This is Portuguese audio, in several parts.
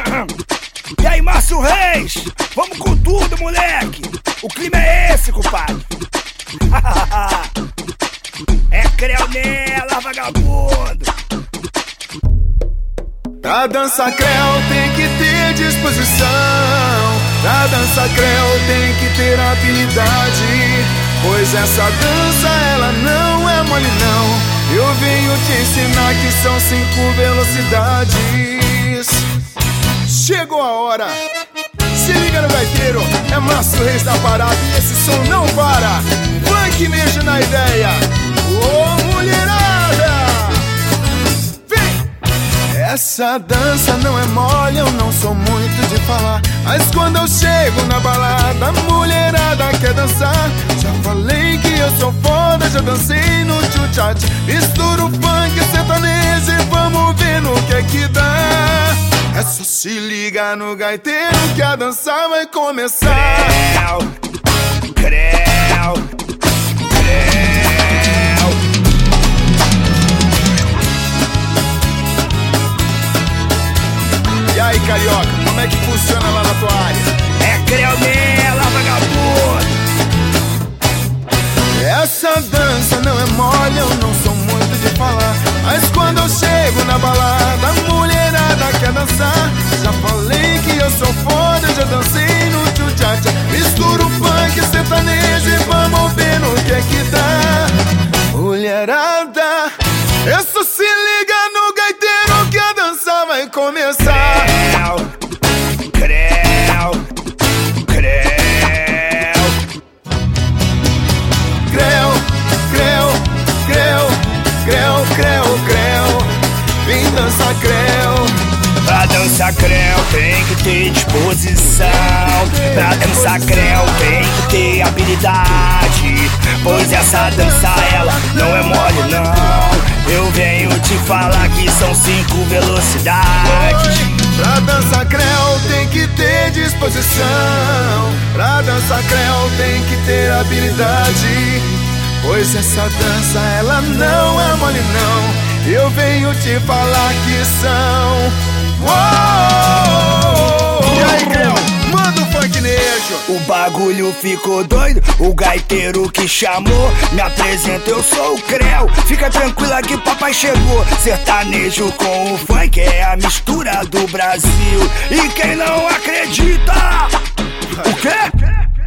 E aí, Márcio Reis, vamos com tudo, moleque. O clima é esse, compadre. É creu nela, vagabundo. Pra dançar creu tem que ter disposição. Pra dançar creu tem que ter habilidade, pois essa dança ela não é mole não. Eu venho te ensinar que são 5 velocidades. Chegou a hora, se liga no gaiteiro, é Márcio Reis da parada e esse som não para. Funk mesmo na ideia, ô mulherada, vem! Essa dança não é mole, eu não sou muito de falar, mas quando eu chego na balada, a mulherada quer dançar. Já falei que eu sou foda, já dancei no tchutchat. Misturo funk, sertanejo e vamos ver no que é que dá. É só se ligar no gaiteiro que a dança vai começar. Creu, creu, creu. E aí, carioca, como é que funciona lá na tua área? É creu nela, vagabundo. Essa dança não é mole, eu não sou muito de falar, mas quando eu chego na balada, a mulherada quer dançar. Já falei que eu sou foda, já dancei no tchutchacha. Misturo funk, sertanejo e vamos ver no que é que dá. Mulherada, é só se liga no gaiteiro que a dança vai começar. Creu, creu, creu. Creu, creu, creu, creu, creu, creu. Vem dançar creu. Pra dançar creu tem que ter disposição. Pra dançar creu tem que ter habilidade, pois essa dança ela não é mole não. Eu venho te falar que são 5 velocidades. Pra dançar creu tem que ter disposição. Pra dançar creu tem que ter habilidade, pois essa dança ela não é mole não. Eu venho te falar que são. Uou! E aí, creu, manda o funk nejo. O bagulho ficou doido, o gaiteiro que chamou. Me apresenta, eu sou o creu. Fica tranquila que papai chegou. Sertanejo com o funk é a mistura do Brasil. E quem não acredita? O quê?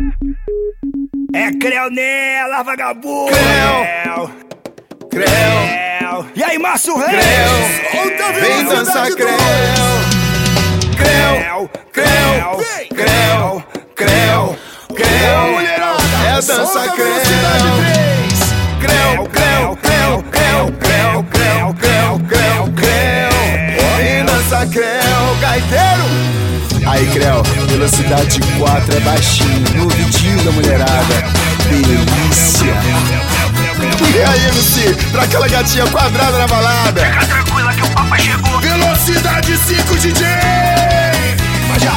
É creu nela, vagabundo. Creu, creu. E aí, Márcio Reis? Creu, vem dançar creu. Creu, creu, creu, creu, creu. Mulherada, é dança creu. Creu, creu, creu, creu, creu, creu, creu, creu, creu. Vem dançar creu, gaiteiro. Aí, creu, velocidade 4 é baixinho, no vidinho da mulherada. Delícia. E aí, MC, pra aquela gatinha quadrada na balada. Fica tranquila que o papai chegou. Velocidade 5, DJ! Mas já.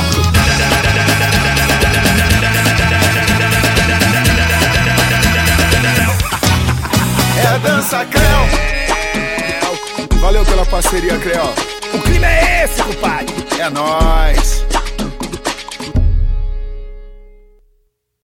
É dança creu. Valeu pela parceria, creu. O clima é esse, compadre. É nóis.